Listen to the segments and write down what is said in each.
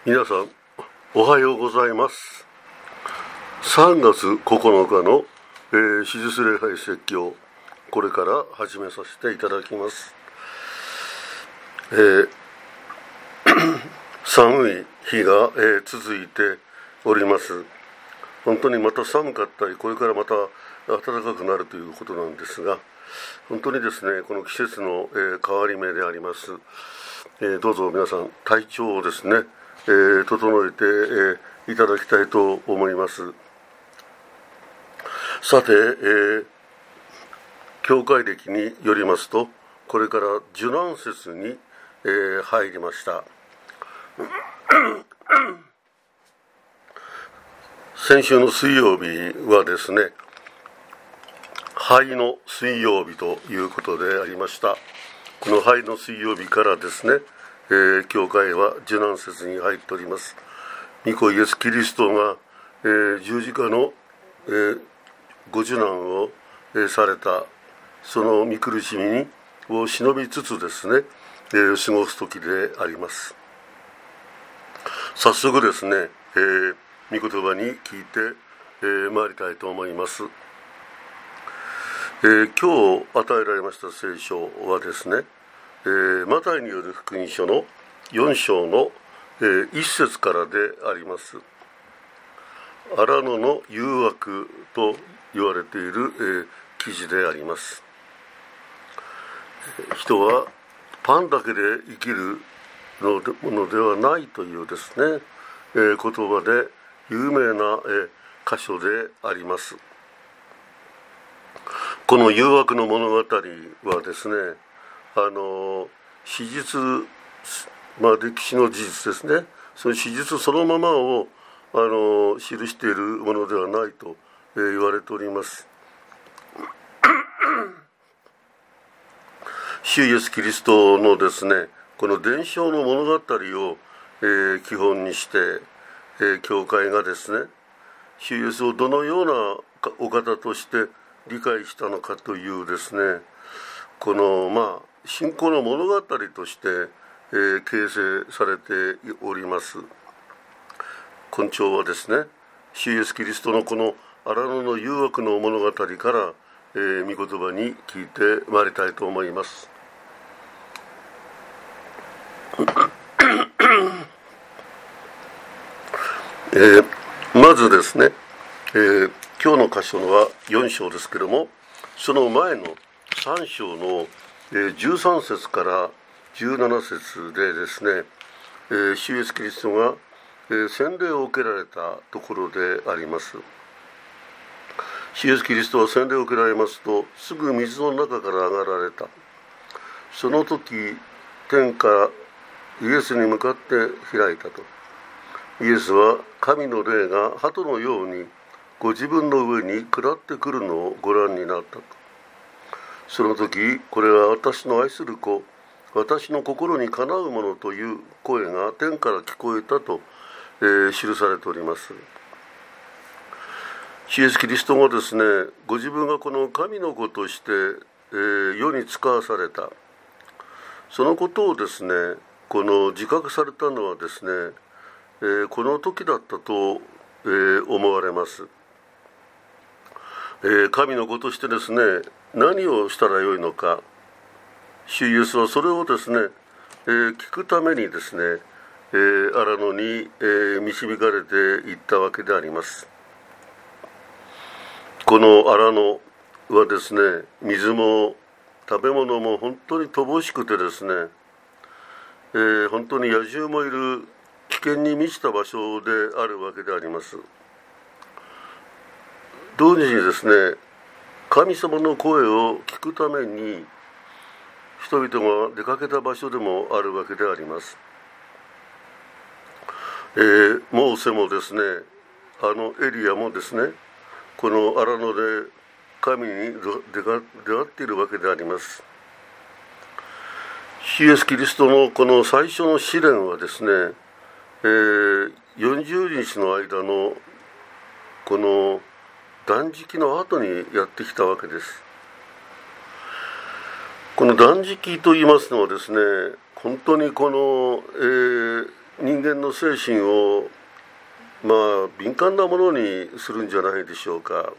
皆さんおはようございます。3月9日の、手術礼拝説教、これから始めさせていただきます。寒い日が、続いております。本当にまた寒かったり、これからまた暖かくなるということなんですが、本当にですね、この季節の、変わり目であります。どうぞ皆さん体調をですね、整えて、いただきたいと思います。さて、教会歴によりますと、これから受難節に、入りました。先週の水曜日はですね、灰の水曜日ということでありました。この灰の水曜日からですね、教会は受難節に入っております。御子イエスキリストが、十字架の、ご受難を、されたその御苦しみを忍びつつですね、過ごす時であります。早速ですね、御言葉に聞いて、参りたいと思います。今日与えられました聖書はですね、マタイによる福音書の4章の、1節からであります。荒野の誘惑と言われている、記事であります。人はパンだけで生きるのではないというですね、言葉で有名な、箇所であります。この誘惑の物語はですね、史実、歴史の事実ですね、その史実そのままを記しているものではないと、言われております。主イエスキリストのですね、この伝承の物語を、基本にして、教会がですね、主イエスをどのようなお方として理解したのかというですね、この信仰の物語として、形成されております。根調はですね、主イエスキリストのこの荒野の誘惑の物語から、御言葉に聞いてまいりたいと思います。まずですね、今日の箇所は4章ですけれども、その前の3章の、13節から17節でですね、主イエスキリストが、洗礼を受けられたところであります。主イエスキリストは洗礼を受けられますと、すぐ水の中から上がられた。その時、天からイエスに向かって開いたと。イエスは神の霊が鳩のようにご自分の上に下ってくるのをご覧になったと。その時、これは私の愛する子、私の心にかなうものという声が天から聞こえたと、記されております。主イエスキリストがですね、ご自分がこの神の子として、世に使わされた、そのことをですね、この自覚されたのはですね、この時だったと、思われます。神の子としてですね、何をしたらよいのか、主イエスはそれをですね、聞くためにですね、荒野に、導かれていったわけであります。この荒野はですね、水も食べ物も本当に乏しくてですね、本当に野獣もいる危険に満ちた場所であるわけであります。同時にですね、神様の声を聞くために人々が出かけた場所でもあるわけであります。モーセもですね、エリアもですね、この荒野で神に出会っているわけであります。主イエスキリストのこの最初の試練はですね、40日の間のこの断食の後にやってきたわけです。この断食と言いますのはですね、本当にこの、 人間の精神を敏感なものにするんじゃないでしょうか。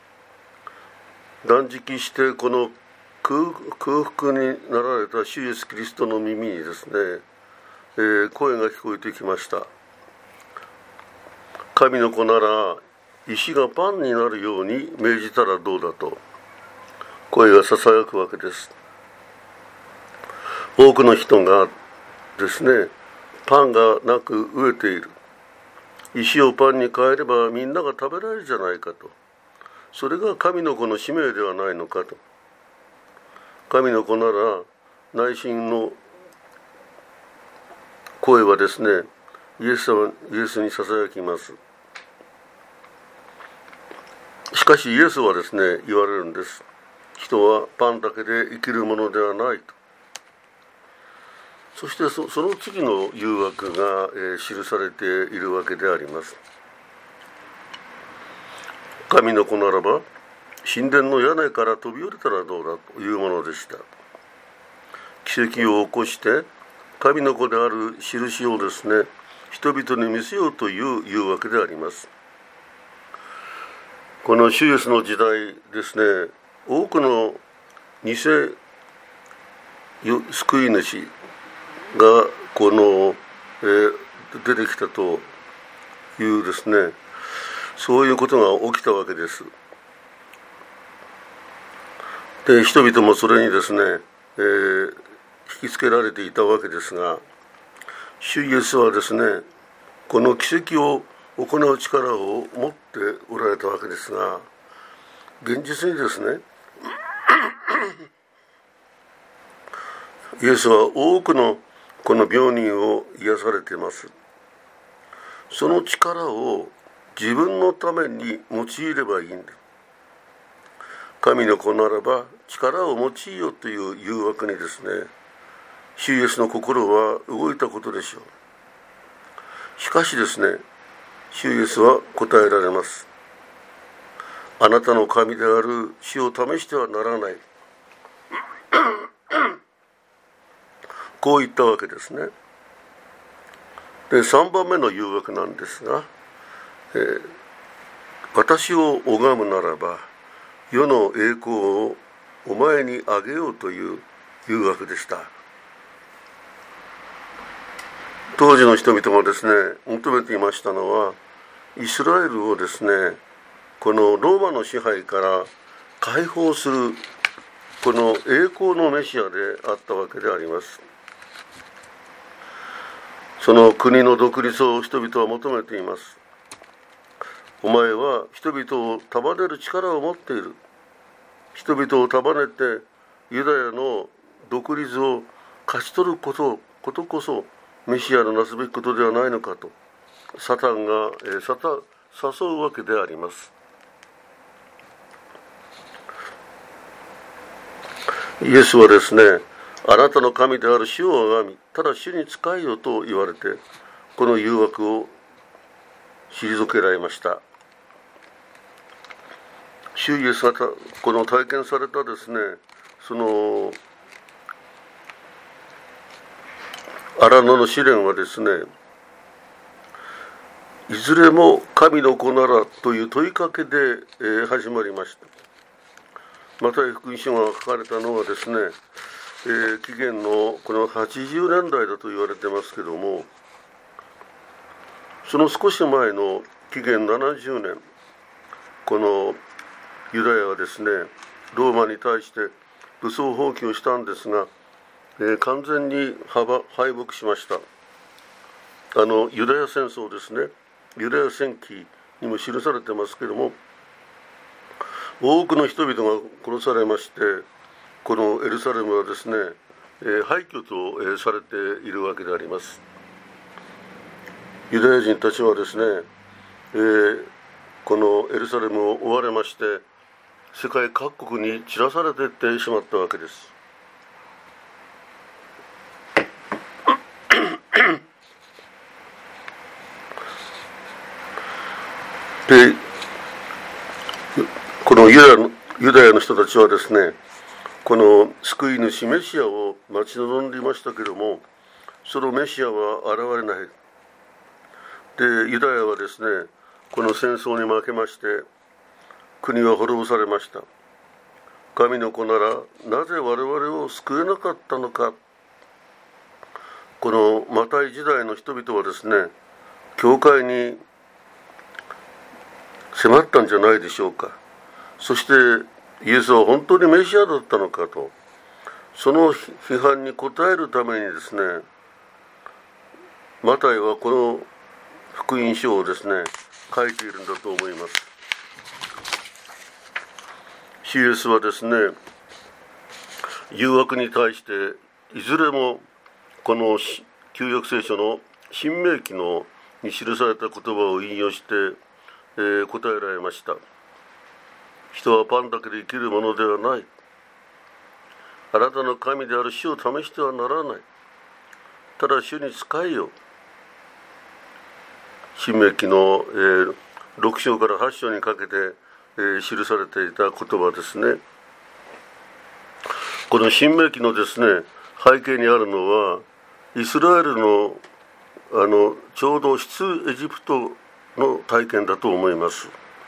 断食してこの空腹になられた主イエスキリストの耳にですね、声が聞こえてきました。神の子なら石がパンになるように命じたらどうだと声がささやくわけです。多くの人がですね、パンがなく飢えている、石をパンに変えればみんなが食べられるじゃないかと、それが神の子の使命ではないのかと。神の子なら内心の声はですね、イエスにささやきます。しかしイエスはですね、言われるんです。人はパンだけで生きるものではないと。そしてその次の誘惑が、記されているわけであります。神の子ならば神殿の屋根から飛び降りたらどうだというものでした。奇跡を起こして神の子である印をですね、人々に見せようという誘惑であります。この主イエスの時代ですね、多くの偽救い主が出てきたというですね、そういうことが起きたわけです。で、人々もそれにですね、引きつけられていたわけですが、主イエスはですね、この奇跡を行う力を持っておられたわけですが、現実にですね、イエスは多くのこの病人を癒されています。その力を自分のために用いればいいんです。神の子ならば力を用いよという誘惑にですね、主イエスの心は動いたことでしょう。しかしですね、主イエスは答えられます。あなたの神である主を試してはならない。こう言ったわけですね。で、3番目の誘惑なんですが、私を拝むならば世の栄光をお前にあげようという誘惑でした。当時の人々がですね、求めていましたのは、イスラエルをですね、このローマの支配から解放するこの栄光のメシアであったわけであります。その国の独立を人々は求めています。お前は人々を束ねる力を持っている。人々を束ねてユダヤの独立を勝ち取ることこそメシアのなすべきことではないのかとサタンが誘うわけであります。イエスはですね、あなたの神である主を拝み、ただ主に仕えよと言われて、この誘惑を退けられました。主イエスがこの体験されたですね、その荒野の試練はですね、いずれも神の子ならという問いかけで、始まりました。マタイ福音書が書かれたのはですね、紀元のこの80年代だと言われてますけども、その少し前の紀元70年、このユダヤはですね、ローマに対して武装蜂起をしたんですが、完全に敗北しました。ユダヤ戦争ですね、ユダヤ戦記にも記されてますけども、多くの人々が殺されまして、このエルサレムはですね、廃墟とされているわけであります。ユダヤ人たちはですね、このエルサレムを追われまして、世界各国に散らされていってしまったわけです。で、このユダヤの人たちはですね、この救い主メシアを待ち望んでいましたけれども、そのメシアは現れない。 でユダヤはですね、この戦争に負けまして国は滅ぼされました。神の子ならなぜ我々を救えなかったのか。このマタイ時代の人々はですね、教会に迫ったんじゃないでしょうか。そしてイエスは本当にメシアだったのかと、その批判に応えるためにですね、マタイはこの福音書をですね書いているんだと思います。主イエスはですね、誘惑に対していずれもこの旧約聖書の新明記のに記された言葉を引用して、答えられました。人はパンだけで生きるものではない。あなたの神である主を試してはならない。ただ主に仕えよ。新明記の、6章から8章にかけて、記されていた言葉ですね。この新明記のですね背景にあるのは、イスラエルのちょうど出エジプトの体験だと思います。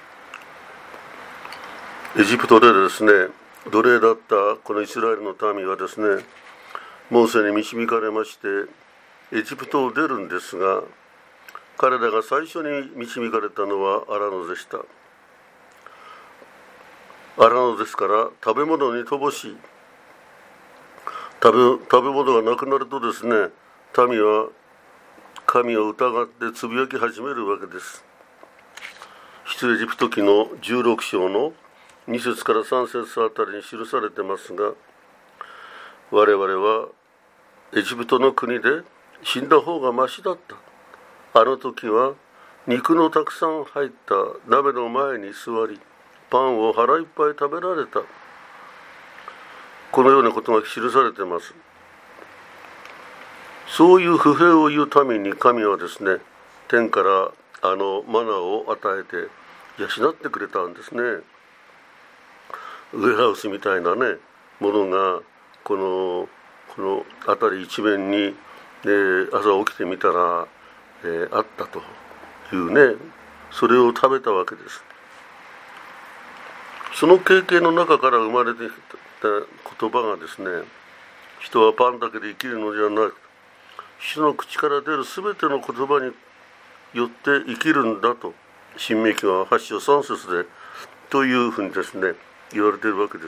エジプトでですね奴隷だったこのイスラエルの民はですね、モーセに導かれましてエジプトを出るんですが、彼らが最初に導かれたのはアラノでした。アラノですから食べ物に乏しい。食べ物がなくなるとですね、民は神を疑ってつぶやき始めるわけです。出エジプト記の16章の2節から3節あたりに記されてますが、我々はエジプトの国で死んだ方がましだった。あの時は肉のたくさん入った鍋の前に座り、パンを腹いっぱい食べられた。このようなことが記されています。そういう不平を言うために神はですね、天からマナを与えて養ってくれたんですね。ウェハウスみたいなねものがこの辺り一面に、朝起きてみたら、あったというね、それを食べたわけです。その経験の中から生まれてきた言葉がですね、人はパンだけで生きるのではなく、主の口から出るすべての言葉によって生きるんだと、新明記は8章3節でというふうにですね言われているわけです。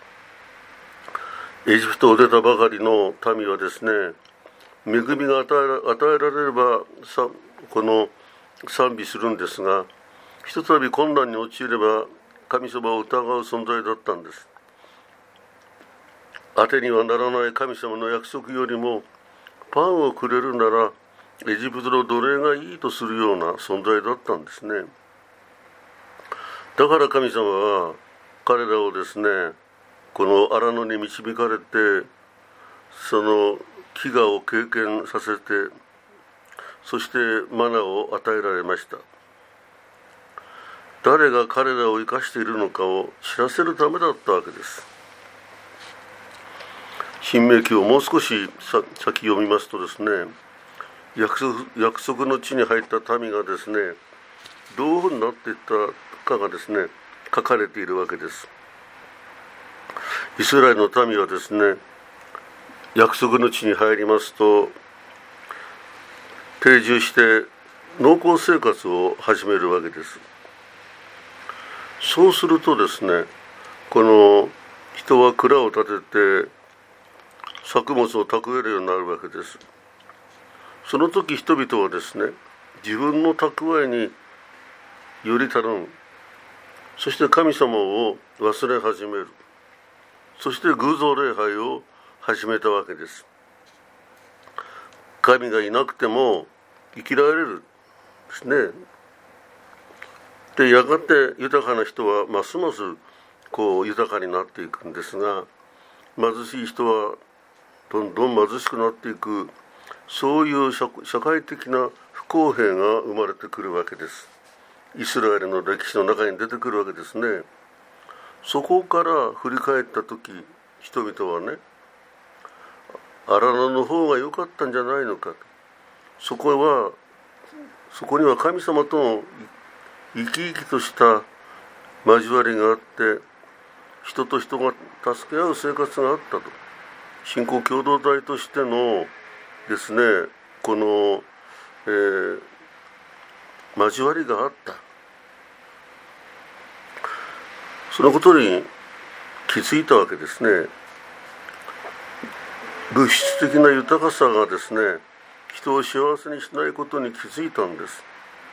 エジプトを出たばかりの民はですね、恵みが与えられればこの賛美するんですが、ひとたび困難に陥れば神様を疑う存在だったんです。当てにはならない神様の約束よりもパンをくれるならエジプトの奴隷がいいとするような存在だったんですね。だから神様は彼らをですね、この荒野に導かれてその飢餓を経験させて、そしてマナを与えられました。誰が彼らを生かしているのかを知らせるためだったわけです。新明記をもう少し先読みますとですね、約束の地に入った民がですね、どういうふうになっていったかがですね書かれているわけです。イスラエルの民はですね、約束の地に入りますと定住して農耕生活を始めるわけです。そうするとですね、この人は蔵を建てて作物を蓄えるようになるわけです。その時人々はですね、自分の蓄えにより頼む。そして神様を忘れ始める。そして偶像礼拝を始めたわけです。神がいなくても生きられるですね。でやがて豊かな人はますます豊かになっていくんですが、貧しい人はどんどん貧しくなっていく、そういう社会的な不公平が生まれてくるわけです。イスラエルの歴史の中に出てくるわけですね。そこから振り返った時、人々はね、荒野の方が良かったんじゃないのかと、そそこには神様との生き生きとした交わりがあって、人と人が助け合う生活があったと、信仰共同体としてのですね、この、交わりがあった。そのことに気づいたわけですね。物質的な豊かさがですね、人を幸せにしないことに気づいたんです。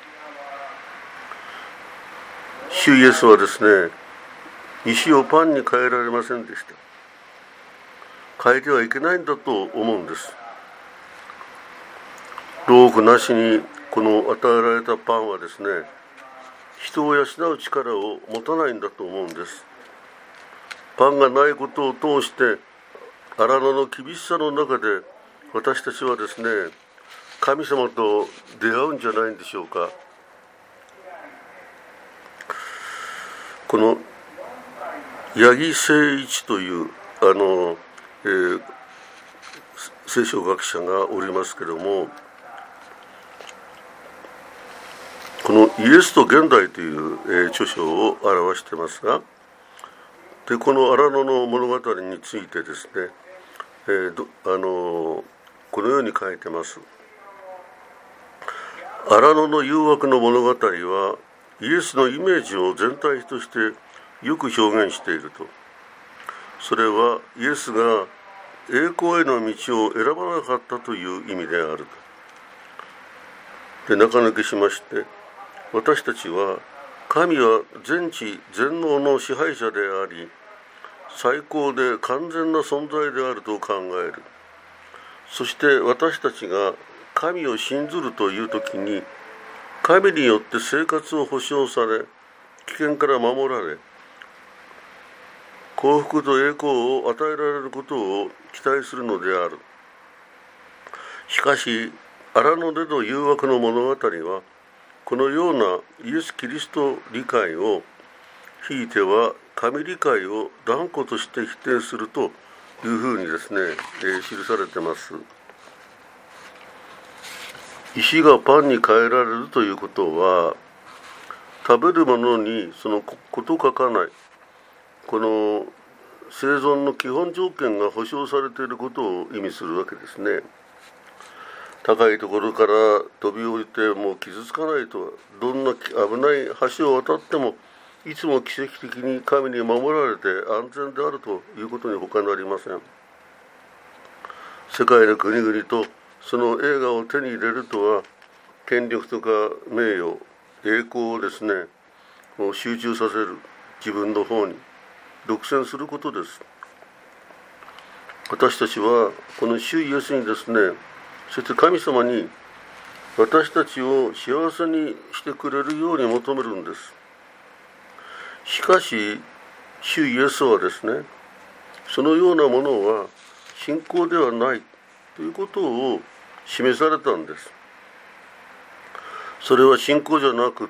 主イエスはですね、石をパンに変えられませんでした。変えてはいけないんだと思うんです。労苦なしにこの与えられたパンはですね、人を養う力を持たないんだと思うんです。パンがないことを通して荒野の厳しさの中で私たちはですね、神様と出会うんじゃないんでしょうか。この八木誠一という聖書学者がおりますけれども、このイエスと現代という、著書を表していますが、でこの荒野の物語についてですね、このように書いてます。荒野の誘惑の物語はイエスのイメージを全体としてよく表現していると。それはイエスが栄光への道を選ばなかったという意味であると。で中抜きしまして、私たちは神は全知全能の支配者であり、最高で完全な存在であると考える。そして私たちが神を信ずるというときに、神によって生活を保障され、危険から守られ、幸福と栄光を与えられることを期待するのである。しかし荒野での誘惑の物語は、このようなイエス・キリスト理解をひいては神理解を断固として否定するというふうにですね、記されています。石がパンに変えられるということは、食べるものにそのこと書かない、この生存の基本条件が保障されていることを意味するわけですね。高いところから飛び降りても傷つかないとは、どんな危ない橋を渡ってもいつも奇跡的に神に守られて安全であるということに他なりません。世界の国々とその栄華を手に入れるとは、権力とか名誉、栄光をですね、集中させる、自分の方に独占することです。私たちはこの主イエスにですね、そして神様に私たちを幸せにしてくれるように求めるんです。しかし主イエスはですね、そのようなものは信仰ではないということを示されたんです。それは信仰じゃなくって、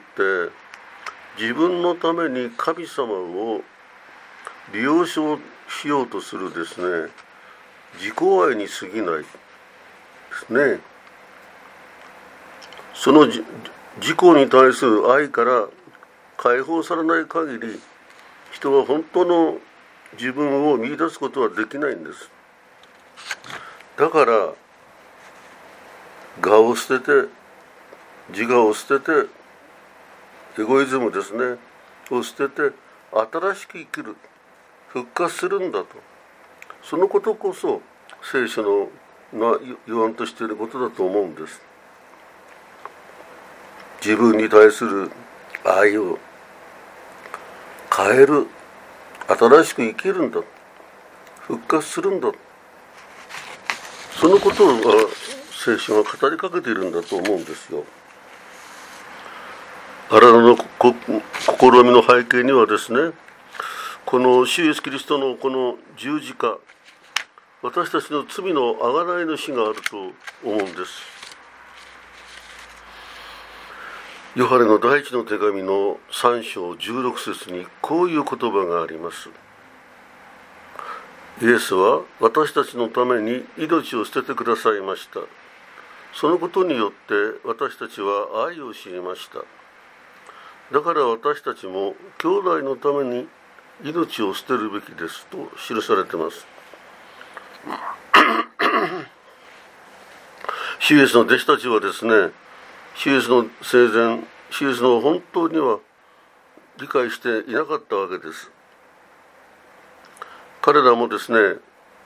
自分のために神様を利用しようとするですね、自己愛に過ぎないですね。その自己に対する愛から解放されない限り、人は本当の自分を見出すことはできないんです。だから我を捨てて、自我を捨てて、エゴイズムですねを捨てて、新しく生きる、復活するんだと。そのことこそ聖書の言わんとしていることだと思うんです。自分に対する愛を変える、新しく生きるんだ、復活するんだ、そのことが聖書が語りかけているんだと思うんですよ。荒野の試みの背景にはですね、この主イエスキリストのこの十字架、私たちの罪の贖いの死があると思うんです。ヨハネの第一の手紙の3章16節にこういう言葉があります。イエスは私たちのために命を捨ててくださいました。 そのことによって私たちは愛を知りました。だから私たちも兄弟のために命を捨てるべきですと記されています。主イエスの弟子たちはですね、主イエスの生前、主イエスの本当には理解していなかったわけです。彼らもですね、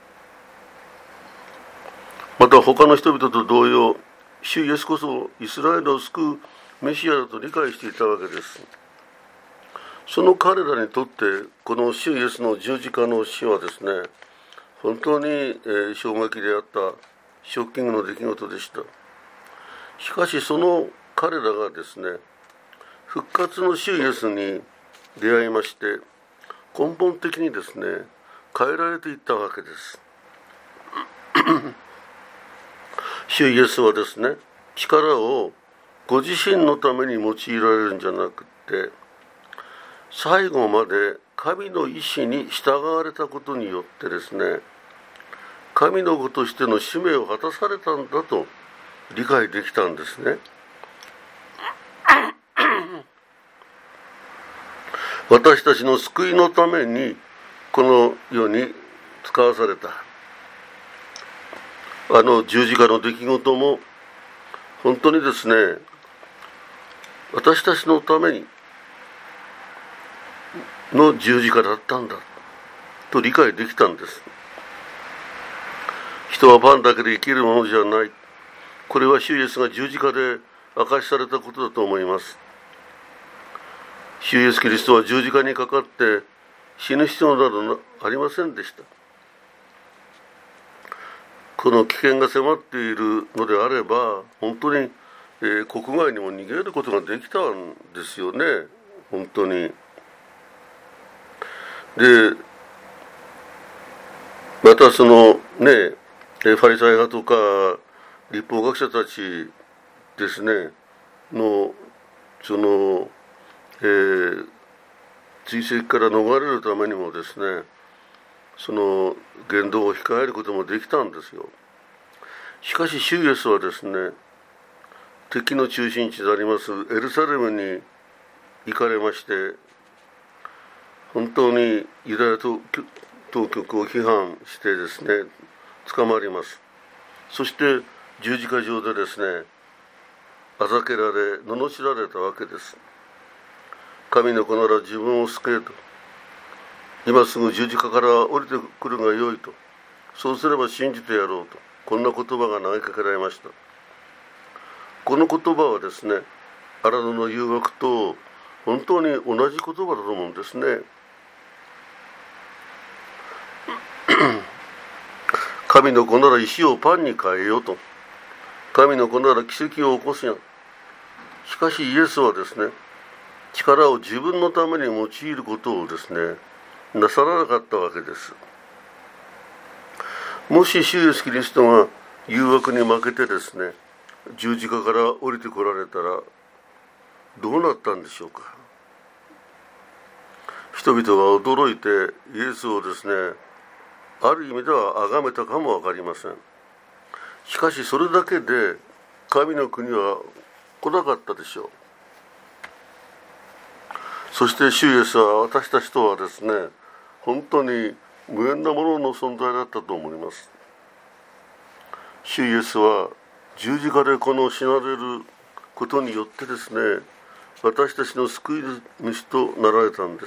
また他の人々と同様、主イエスこそイスラエルを救うメシアだと理解していたわけです。その彼らにとってこの主イエスの十字架の死はですね、本当に衝撃であったショッキングの出来事でした。しかしその彼らがですね、復活の主イエスに出会いまして、根本的にですね、変えられていったわけです。主イエスはですね、力をご自身のために用いられるんじゃなくて、最後まで神の意志に従われたことによってですね、神の子としての使命を果たされたんだと理解できたんですね。私たちの救いのためにこの世に使わされた十字架の出来事も本当にですね、私たちのためにの十字架だったんだと理解できたんです。人はパンだけで生きるものじゃない。これは主イエスが十字架で明かしされたことだと思います。主イエスキリストは十字架にかかって死ぬ必要などありませんでした。この危険が迫っているのであれば、本当に、国外にも逃げることができたんですよね、本当に。で、またそのね、ファリサイ派とか律法学者たちですねのその、追跡から逃れるためにもですね、その言動を控えることもできたんですよ。しかし主イエスはですね、敵の中心地でありますエルサレムに行かれまして、本当にユダヤ当局を批判してですね、捕まります。そして十字架上でですね、あざけられ罵られたわけです。神の子なら自分を救えと、今すぐ十字架から降りてくるがよいと、そうすれば信じてやろうと、こんな言葉が投げかけられました。この言葉はですね、荒野の誘惑と本当に同じ言葉だと思うんですね。神の子なら石をパンに変えようと、神の子なら奇跡を起こすやん。しかしイエスはですね、力を自分のために用いることをですね、なさらなかったわけです。もし主イエスキリストが誘惑に負けてですね、十字架から降りてこられたらどうなったんでしょうか。人々は驚いてイエスをですね、ある意味では崇めたかも分かりません。しかしそれだけで神の国は来なかったでしょう。そして主イエスは私たちとはですね、本当に無縁なものの存在だったと思います。主イエスは十字架でこの死なれることによってですね、私たちの救い主となられたんです。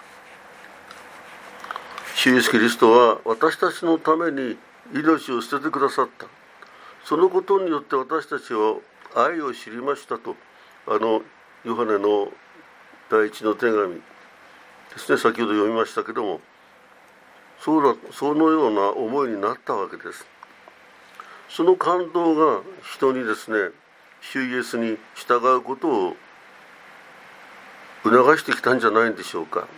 主イエスキリストは私たちのために命を捨ててくださった。そのことによって私たちは愛を知りましたと、ヨハネの第一の手紙ですね、先ほど読みましたけども、そのような思いになったわけです。その感動が人にですね、主イエスに従うことを促してきたんじゃないんでしょうか。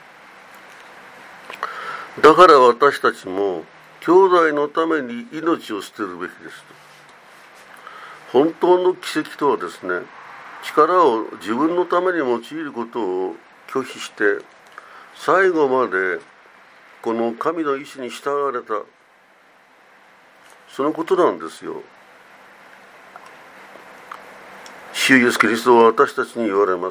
だから私たちも兄弟のために命を捨てるべきですと。本当の奇跡とはですね、力を自分のために用いることを拒否して最後までこの神の意志に従われた、そのことなんですよ。 主イエスキリストは私たちに言われます。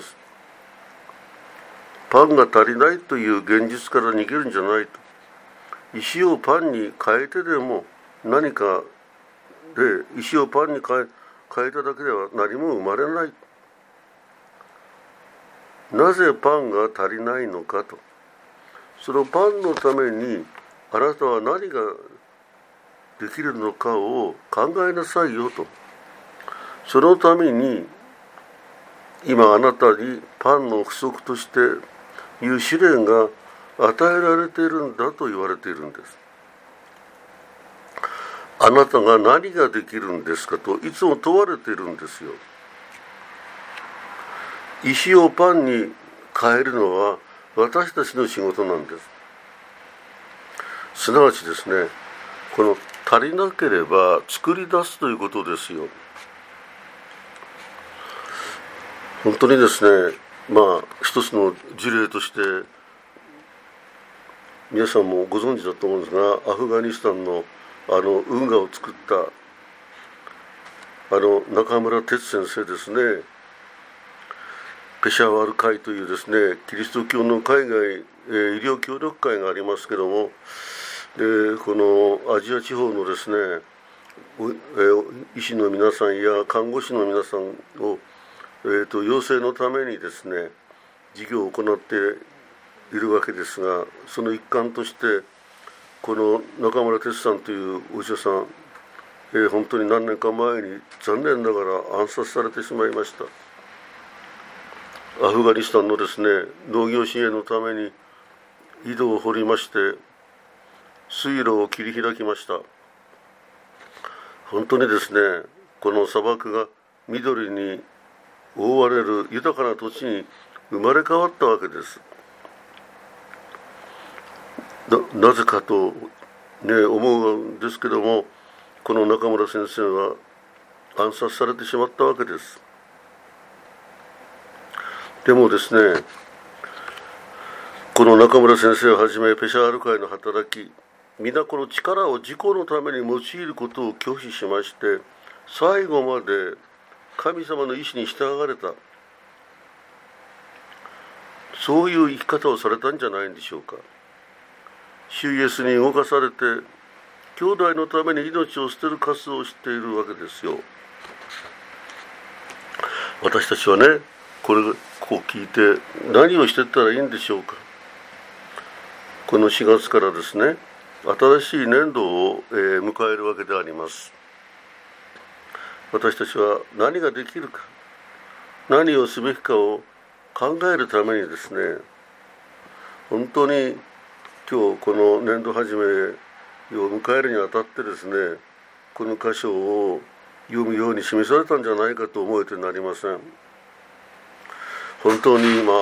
パンが足りないという現実から逃げるんじゃないと。石をパンに変えてでも何かで石をパンに変えただけでは何も生まれない。なぜパンが足りないのかと。そのパンのためにあなたは何ができるのかを考えなさいよと。そのために今あなたにパンの不足としていう試練が与えられているんだと言われているんです。あなたが何ができるんですかといつも問われているんですよ。石をパンに変えるのは私たちの仕事なんです。すなわちですね、この足りなければ作り出すということですよ。本当にですね、一つの事例として皆さんもご存知だと思うんですが、アフガニスタンの運河を作った中村哲先生ですね。ペシャワール会というですね、キリスト教の海外、医療協力会がありますけども、このアジア地方のですね、医師の皆さんや看護師の皆さんを、養成のためにですね、事業を行っているわけですが、その一環としてこの中村哲さんというお医者さん、本当に何年か前に残念ながら暗殺されてしまいました。アフガニスタンのですね、農業支援のために井戸を掘りまして水路を切り開きました。本当にですね、この砂漠が緑に覆われる豊かな土地に生まれ変わったわけです。なぜかと、思うんですけども、この中村先生は暗殺されてしまったわけです。でもですね、この中村先生をはじめペシャワール会の働き、皆この力を自己のために用いることを拒否しまして、最後まで神様の意志に従われた、そういう生き方をされたんじゃないんでしょうか。主イエスに動かされて、兄弟のために命を捨てる活動をしているわけですよ。私たちはね、こう聞いて何をしていったらいいんでしょうか。この4月からですね、新しい年度を迎えるわけであります。私たちは何ができるか、何をすべきかを考えるためにですね、本当に今日この年度始めを迎えるにあたってですね、この箇所を読むように示されたんじゃないかと思えてなりません。本当に今、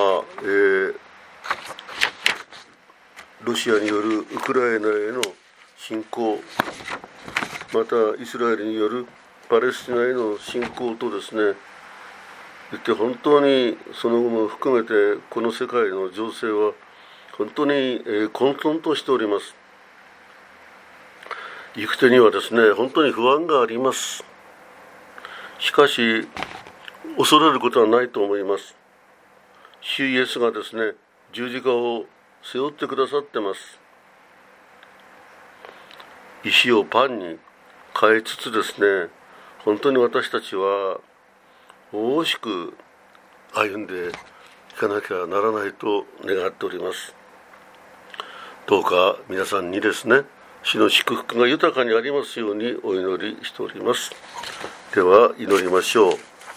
ロシアによるウクライナへの侵攻、またイスラエルによるパレスチナへの侵攻とですね、本当にその後も含めてこの世界の情勢は本当に混沌としております。行く手にはですね、本当に不安があります。しかし恐れることはないと思います。主イエスがですね、十字架を背負ってくださってます。石をパンに変えつつですね、本当に私たちは大しく歩んでいかなきゃならないと願っております。どうか皆さんにですね、主の祝福が豊かにありますようにお祈りしております。では祈りましょう。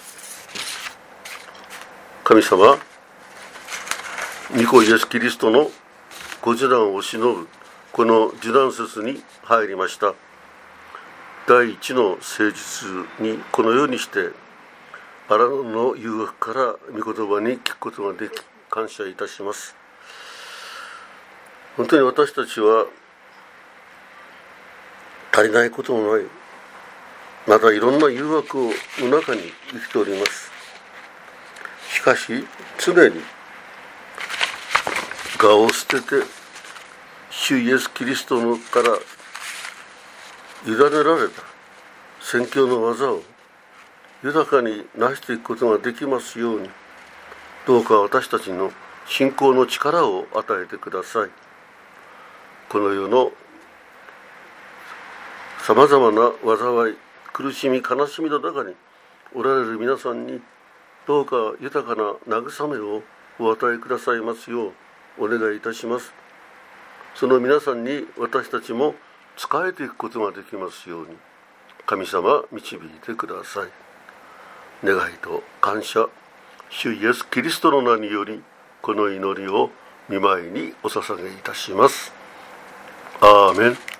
神様、御子イエスキリストのご受難を偲ぶこの受難節に入りました。第一の誠実にこのようにしてあらぬの誘惑から御言葉に聞くことができ感謝いたします。本当に私たちは足りないこともない、またいろんな誘惑の中に生きております。しかし常に我を捨てて主イエスキリストのから委ねられた宣教の技を豊かになしていくことができますように、どうか私たちの信仰の力を与えてください。この世のさまざまな災い、苦しみ、悲しみの中におられる皆さんに、どうか豊かな慰めをお与えくださいますようお願いいたします。その皆さんに私たちも仕えていくことができますように、神様導いてください。願いと感謝、主イエスキリストの名により、この祈りを御前にお捧げいたします。アーメン。